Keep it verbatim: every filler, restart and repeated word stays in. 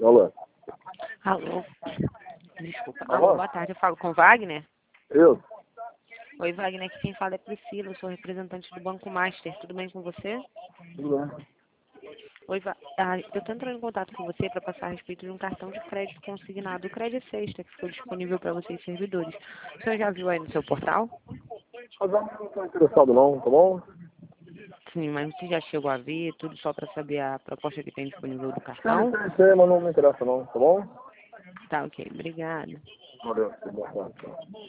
Alô? Alô? Desculpa. Alô? Alô, boa tarde. Eu falo com o Wagner? Eu? Oi, Wagner. Aqui quem fala é Priscila. Eu sou representante do Banco Master. Tudo bem com você? Tudo bem. Oi, Va... ah, eu estou entrando em contato com você para passar a respeito de um cartão de crédito consignado, o Crédito Sexta, que ficou disponível para vocês servidores. O senhor já viu aí no seu portal? Mas eu não estou interessado não, tá bom? Sim, mas você já chegou a ver tudo só para saber a proposta que tem disponível do Sei, cartão? sei, sei, mas não me interessa não, tá bom? Tá, ok. Obrigada. Valeu, boa tarde.